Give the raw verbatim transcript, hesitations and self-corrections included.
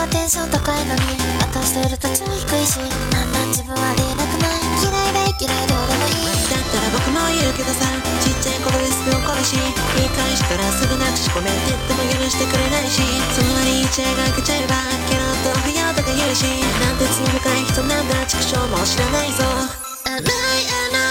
テンション高いのに私といると超低いし、なんだ自分はありえなくない。嫌いで嫌いどうでもいい。 だったら僕も言うけどさ、ちっちゃい頃でスプーン殺し言い返したらすぐなくしごめんって言っても許してくれないし、その割に一絵がけちゃえばキャラと不要とか言うし、なんて罪深い人なんだ畜生も知らないぞ。 洗い洗